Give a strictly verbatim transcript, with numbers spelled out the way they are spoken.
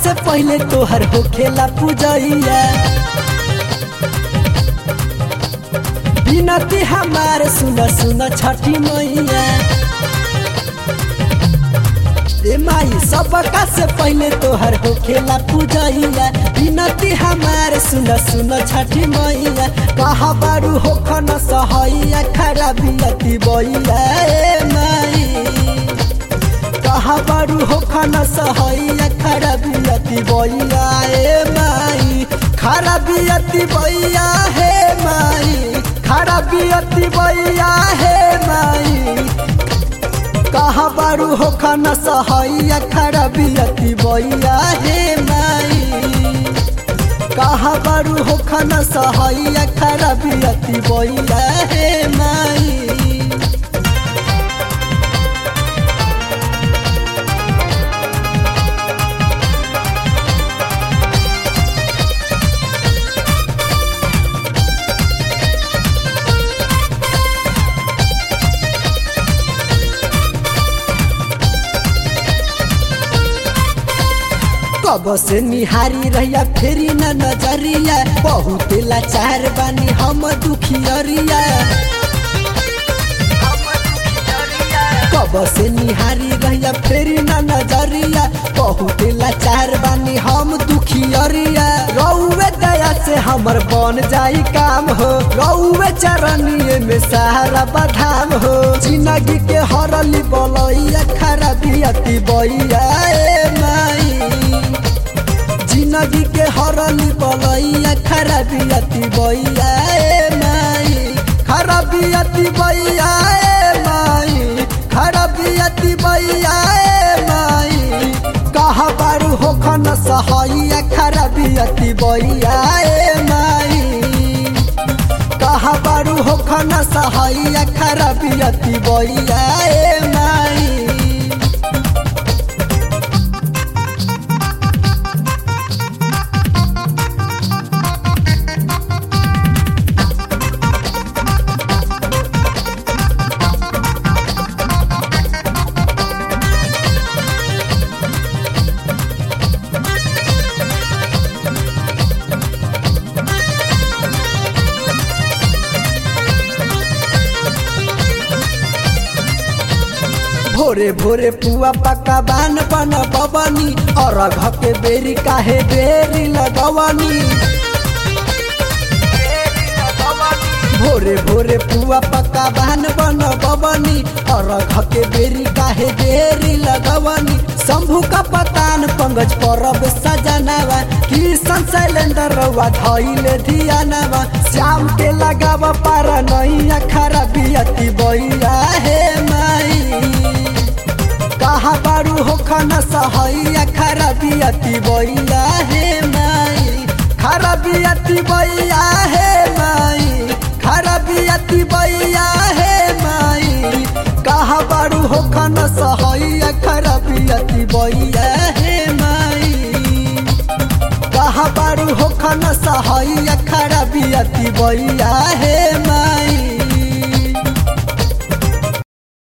से पहले तोहर होखेला पूजैया बिनती हमार सुन सुन छठी मैया ए माई सबका से पहले तोहर होखेला पूजैया बिनती हमार सुन सुन छठी मैया कहा बारू होखन सहैया खराबियती बैया ए माई कहा बारू होखन सहैया खराबियती बैया ए माई खराबियती बैया हे माई खराबियती बैया हे माई कहा बारू होखन सहैया खराबियती बैया हे माई कहा बारू होखन सहैया खराबियती बैया हे माई कब से निहारी रहिया फेरी न नजरिया बहुत लाचार बानी हम दुखियरिया कब से निहारी रहिया फेरी न नजरिया बहुत लाचार बानी हम दुखियरिया रउवे दया से हमर बन जाई काम हो रउवे चरनिए में सहारा बधाम हो जिंदगी के हरली बलैया खराबियती बैया ए माई जिंदगी के हरली बलैया खराबियती बैया ए माई खराबियती बैया ए माई खराबियती बैया ए माई कहा बारू होखन सहैया खराबियती बैया ए माई कहा बारू होखन सहैया खराबियती बैया ए माई भोरे भोरे पुआ पका बान बन बबनी और घ के बेरी काहे बेरी लगवनी भोरे भोरे पुआ पका बान बन बबनी और घ के बेरी काहे बेरी लगवनी शंभू का पतान पंकज परब सजनावा किशन शैलेंद्र रउआ धइले धियानवा श्याम के लगावा पारा नैया खराबियती बैया हे माई कहा बारू होखन सहैया खराबियती बैया हे माई खराबियती बैया हे माई खराबियती बैया हे माई कहा बारू होखन सहैया खराबियती बैया हे माई कहा बारू होखन सहैया खराबियती बैया